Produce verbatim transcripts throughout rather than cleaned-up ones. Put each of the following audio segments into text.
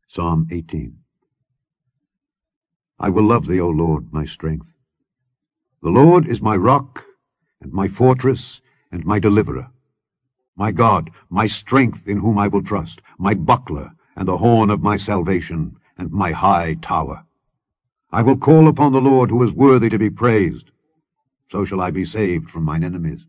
Psalm eighteen. I will love thee, O Lord, my strength. The Lord is my rock, and my fortress, and my deliverer. My God, my strength in whom I will trust, my buckler, and the horn of my salvation, and my high tower. I will call upon the Lord, who is worthy to be praised. So shall I be saved from mine enemies.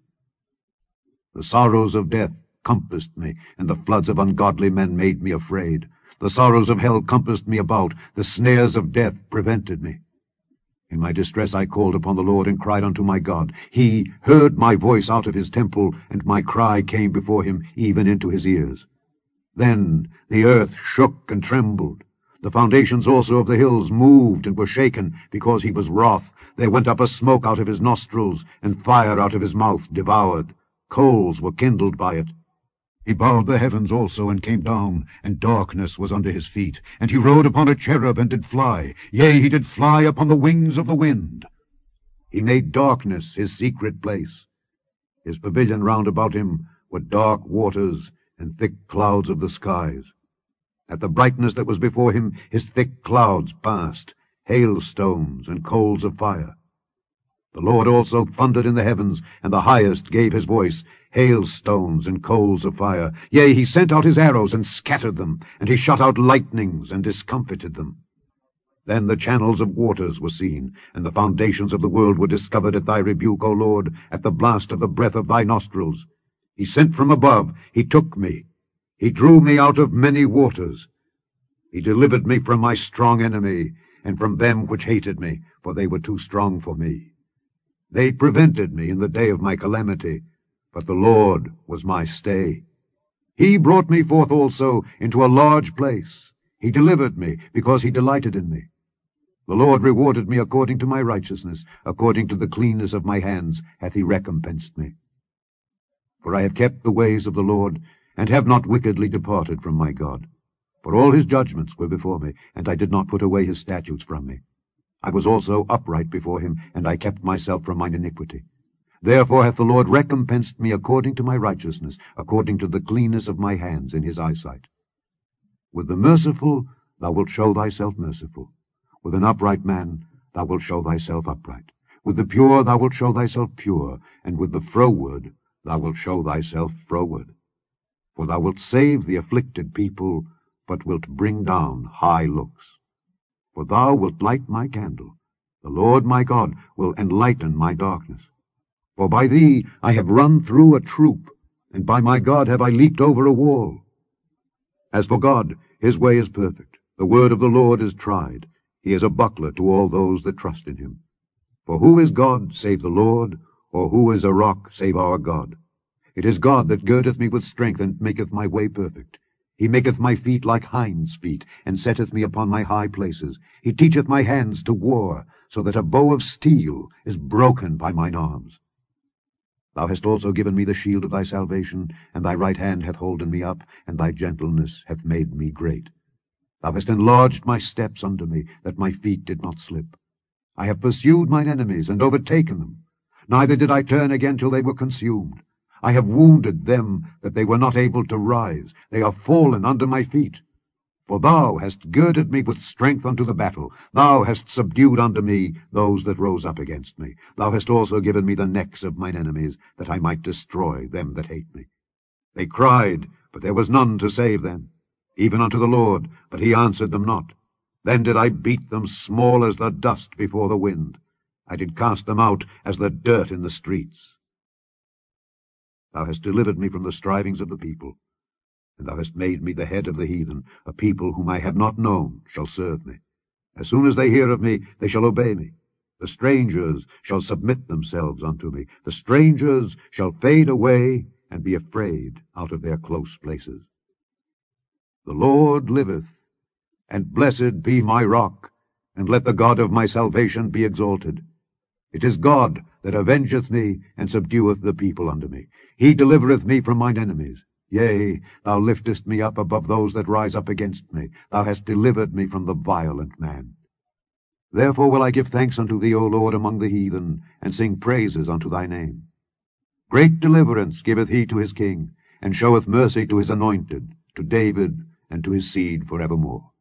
The sorrows of death compassed me, and the floods of ungodly men made me afraid. The sorrows of hell compassed me about, the snares of death prevented me. In my distress I called upon the Lord, and cried unto my God. He heard my voice out of his temple, and my cry came before him, even into his ears. Then the earth shook and trembled. The foundations also of the hills moved and were shaken, because he was wroth. There went up a smoke out of his nostrils, and fire out of his mouth devoured. Coals were kindled by it. He bowed the heavens also, and came down, and darkness was under his feet. And he rode upon a cherub, and did fly. Yea, he did fly upon the wings of the wind. He made darkness his secret place. His pavilion round about him were dark waters, and thick clouds of the skies. At the brightness that was before him his thick clouds passed, hailstones and coals of fire. The Lord also thundered in the heavens, and the highest gave his voice, hailstones and coals of fire. Yea, he sent out his arrows, and scattered them, and he shot out lightnings, and discomfited them. Then the channels of waters were seen, and the foundations of the world were discovered at thy rebuke, O Lord, at the blast of the breath of thy nostrils. He sent from above, he took me. He drew me out of many waters. He delivered me from my strong enemy, and from them which hated me, for they were too strong for me. They prevented me in the day of my calamity, but the Lord was my stay. He brought me forth also into a large place. He delivered me, because he delighted in me. The Lord rewarded me according to my righteousness, according to the cleanness of my hands hath he recompensed me. For I have kept the ways of the Lord, and have not wickedly departed from my God. For all his judgments were before me, and I did not put away his statutes from me. I was also upright before him, and I kept myself from mine iniquity. Therefore hath the Lord recompensed me according to my righteousness, according to the cleanness of my hands in his eyesight. With the merciful thou wilt show thyself merciful. With an upright man thou wilt show thyself upright. With the pure thou wilt show thyself pure, and with the froward thou wilt show thyself froward. For thou wilt save the afflicted people, but wilt bring down high looks. For thou wilt light my candle. The Lord my God will enlighten my darkness. For by thee I have run through a troop, and by my God have I leaped over a wall. As for God, his way is perfect. The word of the Lord is tried. He is a buckler to all those that trust in him. For who is God save the Lord, or who is a rock save our God? It is God that girdeth me with strength, and maketh my way perfect. He maketh my feet like hinds' feet, and setteth me upon my high places. He teacheth my hands to war, so that a bow of steel is broken by mine arms. Thou hast also given me the shield of thy salvation, and thy right hand hath holden me up, and thy gentleness hath made me great. Thou hast enlarged my steps under me, that my feet did not slip. I have pursued mine enemies, and overtaken them. Neither did I turn again till they were consumed. I have wounded them that they were not able to rise. They are fallen under my feet. For thou hast girded me with strength unto the battle. Thou hast subdued unto me those that rose up against me. Thou hast also given me the necks of mine enemies, that I might destroy them that hate me. They cried, but there was none to save them, even unto the Lord, but he answered them not. Then did I beat them small as the dust before the wind. I did cast them out as the dirt in the streets. Thou hast delivered me from the strivings of the people, and thou hast made me the head of the heathen. A people whom I have not known shall serve me. As soon as they hear of me, they shall obey me. The strangers shall submit themselves unto me. The strangers shall fade away, and be afraid out of their close places. The Lord liveth, and blessed be my rock, and let the God of my salvation be exalted. It is God that avengeth me, and subdueth the people unto me. He delivereth me from mine enemies. Yea, thou liftest me up above those that rise up against me. Thou hast delivered me from the violent man. Therefore will I give thanks unto thee, O Lord, among the heathen, and sing praises unto thy name. Great deliverance giveth he to his king, and showeth mercy to his anointed, to David, and to his seed for evermore.